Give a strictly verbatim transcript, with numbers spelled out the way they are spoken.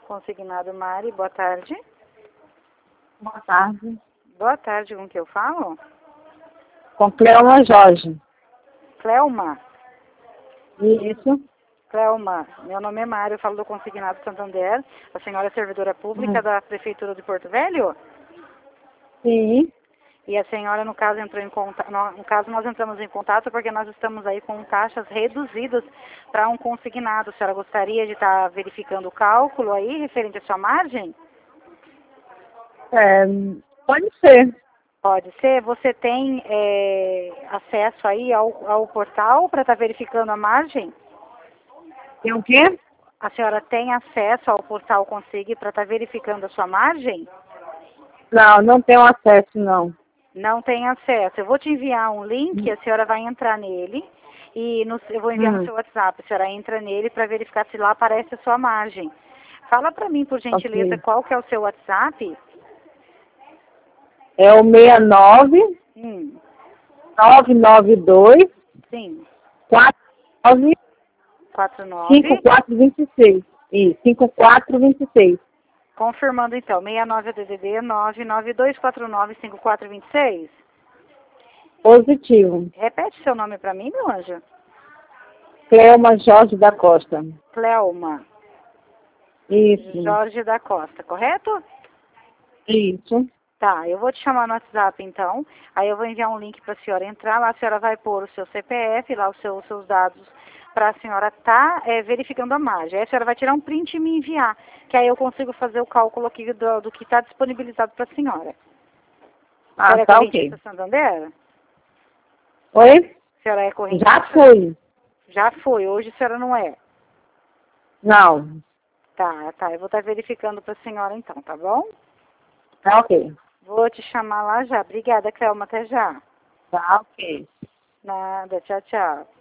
Consignado Mari, boa tarde. Boa tarde. Boa tarde, com que eu falo? Com Cleoma Jorge. Cleoma? Isso. Cleoma, meu nome é Mário, eu falo do Consignado Santander. A senhora é servidora pública Hum. da Prefeitura de Porto Velho? Sim. E a senhora, no caso, entrou em contato, no caso, nós entramos em contato porque nós estamos aí com taxas reduzidas para um consignado. A senhora gostaria de estar verificando o cálculo aí, referente à sua margem? É, pode ser. Pode ser. Você tem é, acesso aí ao, ao portal para estar verificando a margem? Tem o quê? A senhora tem acesso ao portal Consig para estar verificando a sua margem? Não, não tenho acesso, não. Não tem acesso. Eu vou te enviar um link, a senhora vai entrar nele e no, eu vou enviar Hum. no seu WhatsApp. A senhora entra nele para verificar se lá aparece a sua margem. Fala para mim, por gentileza, Ok. qual que é o seu WhatsApp? É o seis nove Hum, nove nove dois sim. quatro nove quatro cinco nove. quatro dois seis. Isso, cinco quatro dois seis. Confirmando então, seis nove D D D nove nove dois quatro nove cinco quatro dois seis. Positivo. Repete seu nome para mim, meu anjo. Cleoma Jorge da Costa. Cleoma Isso. Jorge da Costa, correto? Isso. Tá, eu vou te chamar no WhatsApp então, aí eu vou enviar um link para a senhora entrar, lá a senhora vai pôr o seu C P F, lá os seus, seus dados, para a senhora estar tá, é, verificando a margem. Aí a senhora vai tirar um print e me enviar, que aí eu consigo fazer o cálculo aqui do, do que está disponibilizado para a senhora. A Ah, senhora é tá ok. correntista Santander? Oi? A senhora é correntista? Já fui. Já foi, hoje a senhora não é. Não. Tá, tá, eu vou estar tá verificando para a senhora então, tá bom? Tá ok. Vou te chamar lá já. Obrigada, Cleoma, até já. Tá ok. Nada, tchau, tchau.